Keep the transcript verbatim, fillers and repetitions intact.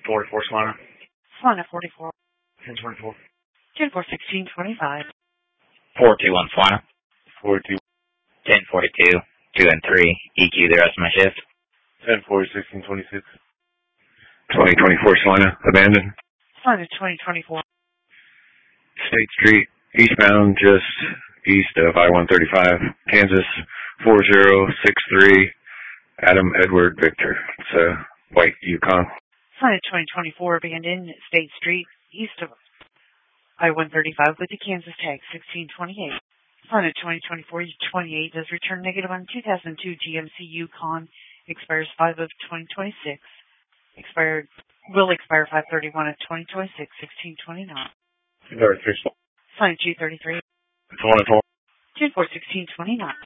forty-four Solana. Solana forty-four. ten twenty-four. ten four sixteen twenty-five. four two one Solana. four two. ten forty-two. two and three. E Q the rest of my shift. ten forty sixteen twenty-six. twenty twenty-four Solana, abandoned. Solana twenty twenty-four. State Street, eastbound, just east of I one thirty-five, Kansas, four zero six three, Adam Edward Victor. It's a white Yukon. Solana twenty twenty-four, abandoned, State Street, east of I one thirty-five with the Kansas tag sixteen twenty-eight. Solana twenty twenty-four twenty-eight does return negative on two thousand two G M C Yukon, expires five of twenty twenty-six. Expired, will expire five thirty-one of twenty twenty-six, sixteen twenty-nine. two thirty-three. Solana two thirty-three. twenty-four. ten four sixteen twenty-nine.